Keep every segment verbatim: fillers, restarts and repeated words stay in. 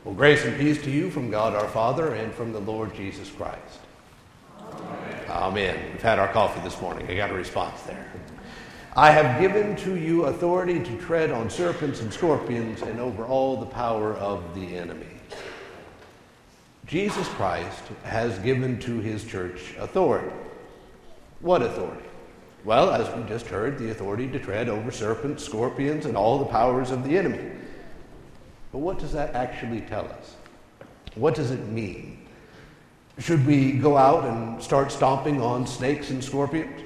Well, grace and peace to you from God our Father and from the Lord Jesus Christ. Amen. Amen. We've had our coffee this morning. I got a response there. I have given to you authority to tread on serpents and scorpions and over all the power of the enemy. Jesus Christ has given to his church authority. What authority? Well, as we just heard, the authority to tread over serpents, scorpions, and all the powers of the enemy. But what does that actually tell us? What does it mean? Should we go out and start stomping on snakes and scorpions?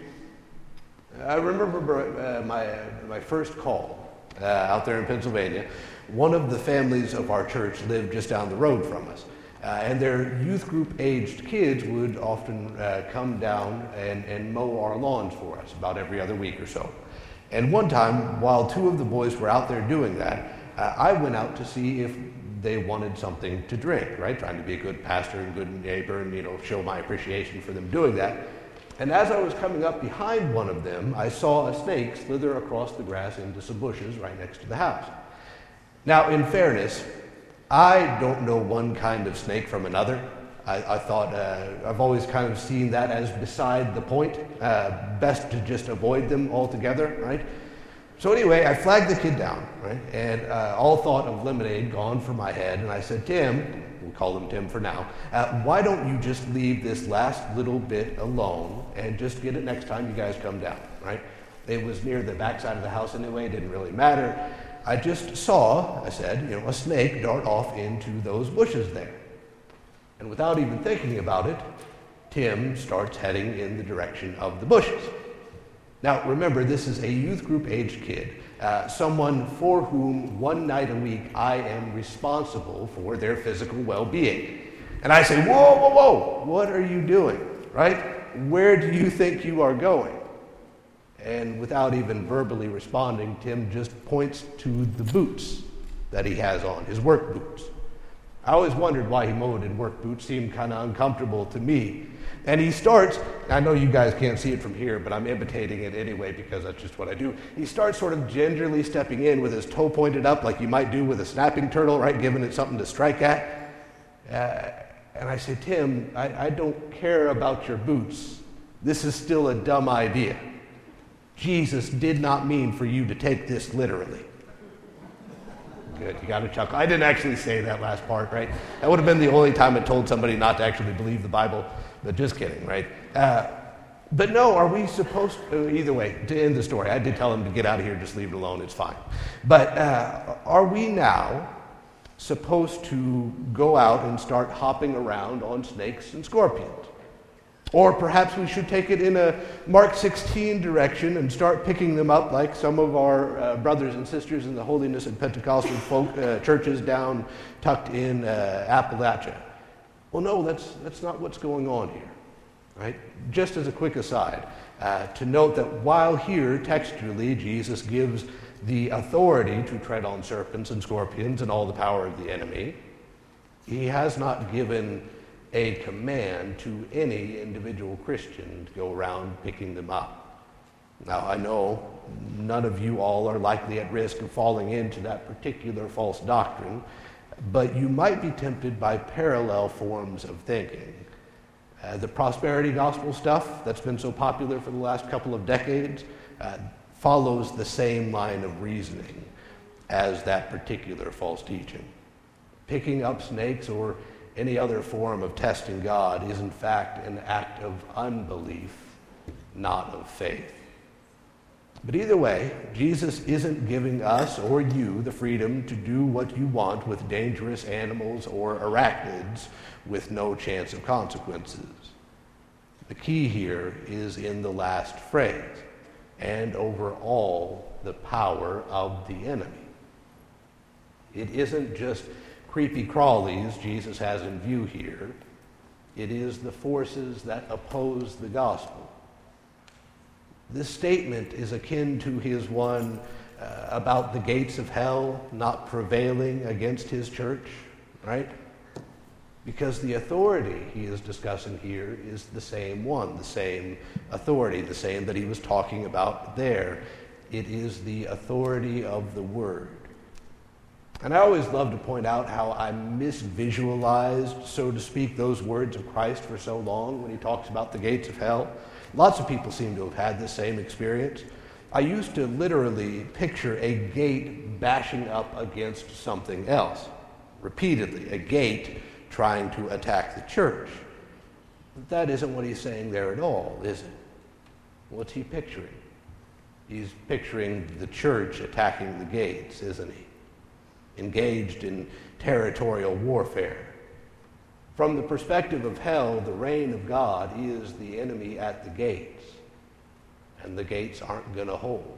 I remember uh, my, uh, my first call uh, out there in Pennsylvania. One of the families of our church lived just down the road from us. Uh, and their youth group aged kids would often uh, come down and, and mow our lawns for us about every other week or so. And one time, while two of the boys were out there doing that, uh, I went out to see if they wanted something to drink, right? Trying to be a good pastor and good neighbor and, you know, show my appreciation for them doing that. And as I was coming up behind one of them, I saw a snake slither across the grass into some bushes right next to the house. Now, in fairness, I don't know one kind of snake from another. I, I thought, uh, I've always kind of seen that as beside the point. Uh, best to just avoid them altogether, right? So anyway, I flagged the kid down, right? And uh, all thought of lemonade gone from my head. And I said, Tim, we'll call him Tim for now, uh, why don't you just leave this last little bit alone and just get it next time you guys come down, right? It was near the backside of the house anyway. It didn't really matter. I just saw, I said, you know, a snake dart off into those bushes there. And without even thinking about it, Tim starts heading in the direction of the bushes. Now, remember, this is a youth group aged kid, uh, someone for whom one night a week I am responsible for their physical well-being. And I say, whoa, whoa, whoa, what are you doing, right? Where do you think you are going? And without even verbally responding, Tim just points to the boots that he has on, his work boots. I always wondered why he mowed in work boots, seemed kind of uncomfortable to me. And he starts, I know you guys can't see it from here, but I'm imitating it anyway because that's just what I do. He starts sort of gingerly stepping in with his toe pointed up like you might do with a snapping turtle, right, giving it something to strike at. Uh, and I say, Tim, I, I don't care about your boots. This is still a dumb idea. Jesus did not mean for you to take this literally. Good, you got to chuckle. I didn't actually say that last part, right? That would have been the only time I told somebody not to actually believe the Bible, but just kidding, right? Uh, but no, are we supposed to, either way, to end the story, I did tell him to get out of here, just leave it alone, it's fine. But uh, are we now supposed to go out and start hopping around on snakes and scorpions? Or perhaps we should take it in a Mark sixteen direction and start picking them up like some of our uh, brothers and sisters in the Holiness and Pentecostal folk, uh, churches down tucked in uh, Appalachia. Well, no, that's, that's not what's going on here, right? Just as a quick aside, uh, to note that while here textually Jesus gives the authority to tread on serpents and scorpions and all the power of the enemy, he has not given a command to any individual Christian to go around picking them up. Now, I know none of you all are likely at risk of falling into that particular false doctrine, but you might be tempted by parallel forms of thinking. Uh, the prosperity gospel stuff that's been so popular for the last couple of decades uh, follows the same line of reasoning as that particular false teaching. Picking up snakes or any other form of testing God is in fact an act of unbelief, not of faith. But either way, Jesus isn't giving us or you the freedom to do what you want with dangerous animals or arachnids with no chance of consequences. The key here is in the last phrase, and over all the power of the enemy. It isn't just creepy crawlies Jesus has in view here. It is the forces that oppose the gospel. This statement is akin to his one uh, about the gates of hell not prevailing against his church, right? Because the authority he is discussing here is the same one, the same authority, the same that he was talking about there. It is the authority of the word. And I always love to point out how I misvisualized, so to speak, those words of Christ for so long when he talks about the gates of hell. Lots of people seem to have had this same experience. I used to literally picture a gate bashing up against something else, repeatedly, a gate trying to attack the church. But that isn't what he's saying there at all, is it? What's he picturing? He's picturing the church attacking the gates, isn't he? Engaged in territorial warfare. From the perspective of hell, the reign of God is the enemy at the gates, and the gates aren't going to hold.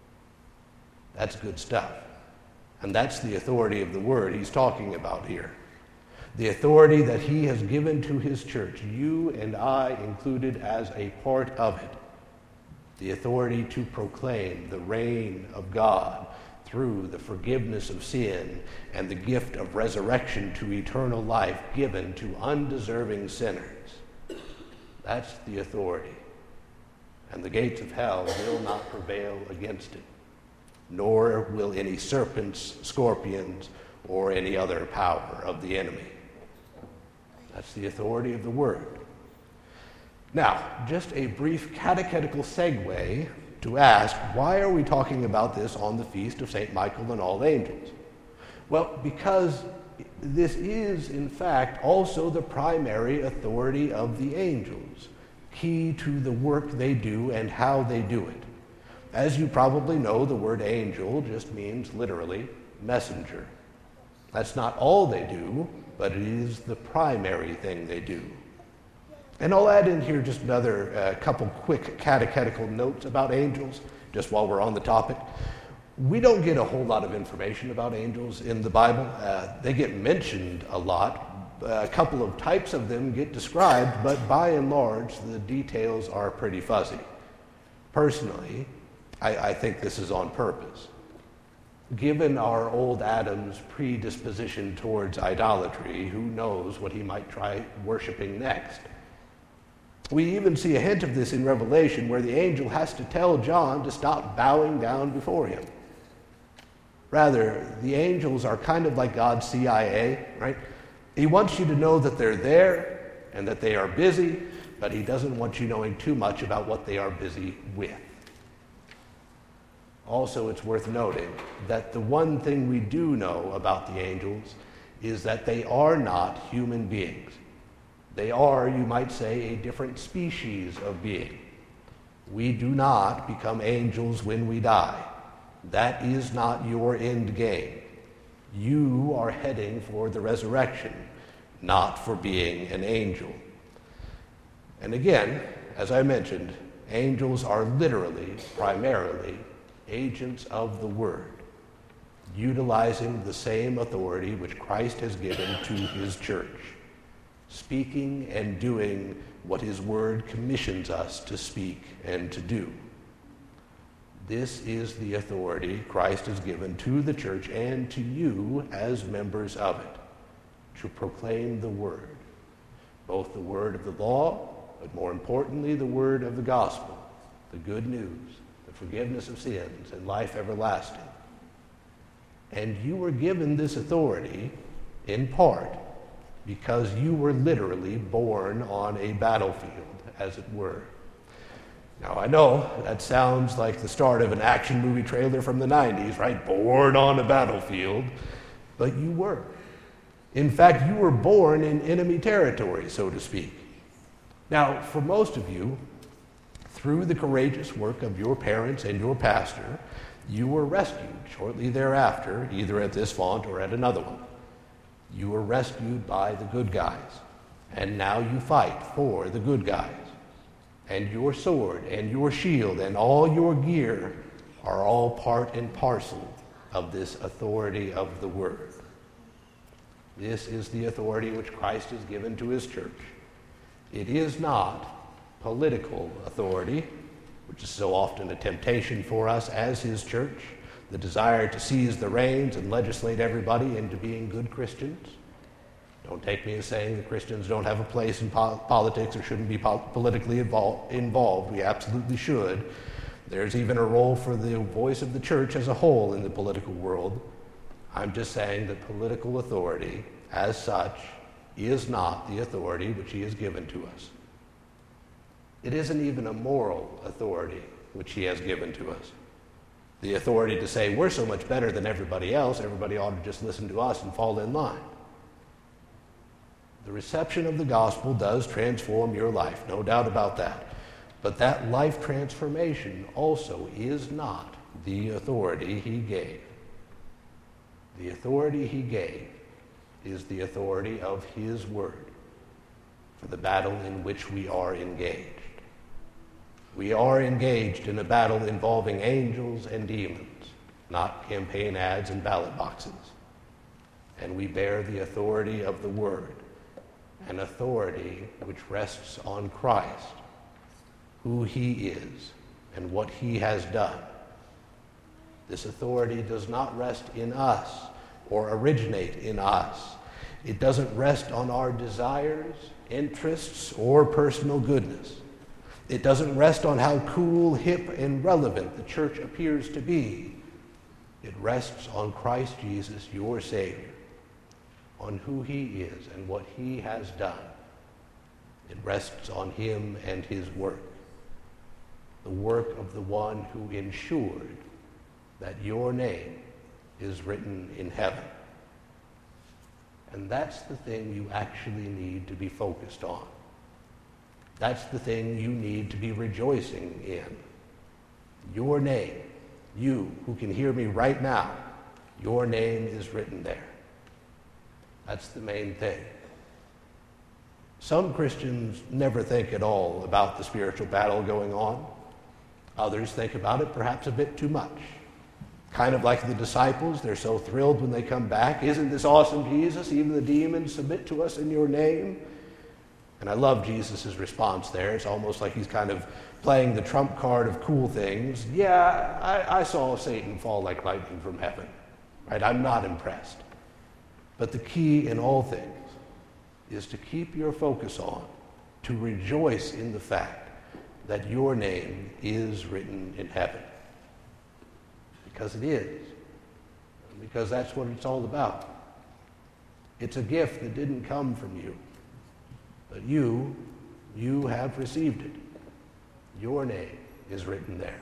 That's good stuff. And that's the authority of the word he's talking about here. The authority that he has given to his church, you and I included as a part of it. The authority to proclaim the reign of God through the forgiveness of sin and the gift of resurrection to eternal life given to undeserving sinners. That's the authority. And the gates of hell will not prevail against it, nor will any serpents, scorpions, or any other power of the enemy. That's the authority of the word. Now, just a brief catechetical segue to ask, why are we talking about this on the feast of Saint Michael and all angels? Well, because this is, in fact, also the primary authority of the angels, key to the work they do and how they do it. As you probably know, the word angel just means literally messenger. That's not all they do, but it is the primary thing they do. And I'll add in here just another uh, couple quick catechetical notes about angels, just while we're on the topic. We don't get a whole lot of information about angels in the Bible. Uh, they get mentioned a lot. Uh, a couple of types of them get described, but by and large, the details are pretty fuzzy. Personally, I, I think this is on purpose. Given our old Adam's predisposition towards idolatry, who knows what he might try worshiping next? We even see a hint of this in Revelation, where the angel has to tell John to stop bowing down before him. Rather, the angels are kind of like God's C I A, right? He wants you to know that they're there and that they are busy, but he doesn't want you knowing too much about what they are busy with. Also, it's worth noting that the one thing we do know about the angels is that they are not human beings. They are, you might say, a different species of being. We do not become angels when we die. That is not your end game. You are heading for the resurrection, not for being an angel. And again, as I mentioned, angels are literally, primarily, agents of the word, utilizing the same authority which Christ has given to his church, speaking and doing what his word commissions us to speak and to do. This is the authority Christ has given to the church and to you as members of it, to proclaim the word, both the word of the law, but more importantly, the word of the gospel, the good news, the forgiveness of sins, and life everlasting. And you were given this authority in part because you were literally born on a battlefield, as it were. Now, I know that sounds like the start of an action movie trailer from the nineties, right? Born on a battlefield. But you were. In fact, you were born in enemy territory, so to speak. Now, for most of you, through the courageous work of your parents and your pastor, you were rescued shortly thereafter, either at this font or at another one. You were rescued by the good guys, and now you fight for the good guys. And your sword and your shield and all your gear are all part and parcel of this authority of the word. This is the authority which Christ has given to his church. It is not political authority, which is so often a temptation for us as his church, the desire to seize the reins and legislate everybody into being good Christians. Don't take me as saying that Christians don't have a place in po- politics or shouldn't be po- politically invol- involved. We absolutely should. There's even a role for the voice of the church as a whole in the political world. I'm just saying that political authority, as such, is not the authority which he has given to us. It isn't even a moral authority which he has given to us. The authority to say we're so much better than everybody else, everybody ought to just listen to us and fall in line. The reception of the gospel does transform your life, no doubt about that. But that life transformation also is not the authority he gave. The authority he gave is the authority of his word for the battle in which we are engaged. We are engaged in a battle involving angels and demons, not campaign ads and ballot boxes. And we bear the authority of the word, an authority which rests on Christ, who he is and what he has done. This authority does not rest in us or originate in us. It doesn't rest on our desires, interests, or personal goodness. It doesn't rest on how cool, hip, and relevant the church appears to be. It rests on Christ Jesus, your Savior, on who he is and what he has done. It rests on him and his work, the work of the one who ensured that your name is written in heaven. And that's the thing you actually need to be focused on. That's the thing you need to be rejoicing in. Your name, you who can hear me right now, your name is written there. That's the main thing. Some Christians never think at all about the spiritual battle going on. Others think about it perhaps a bit too much. Kind of like the disciples, they're so thrilled when they come back. Isn't this awesome, Jesus? Even the demons submit to us in your name. And I love Jesus' response there. It's almost like he's kind of playing the trump card of cool things. Yeah, I, I saw Satan fall like lightning from heaven. Right? I'm not impressed. But the key in all things is to keep your focus on, to rejoice in the fact that your name is written in heaven. Because it is. Because that's what it's all about. It's a gift that didn't come from you. But you, you have received it. Your name is written there.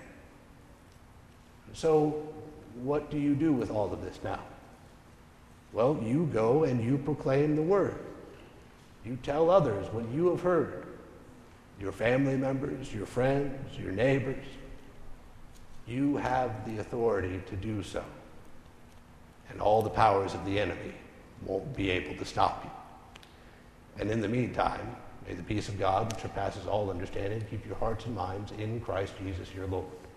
So what do you do with all of this now? Well, you go and you proclaim the word. You tell others what you have heard. Your family members, your friends, your neighbors. You have the authority to do so. And all the powers of the enemy won't be able to stop you. And in the meantime, may the peace of God, which surpasses all understanding, keep your hearts and minds in Christ Jesus your Lord.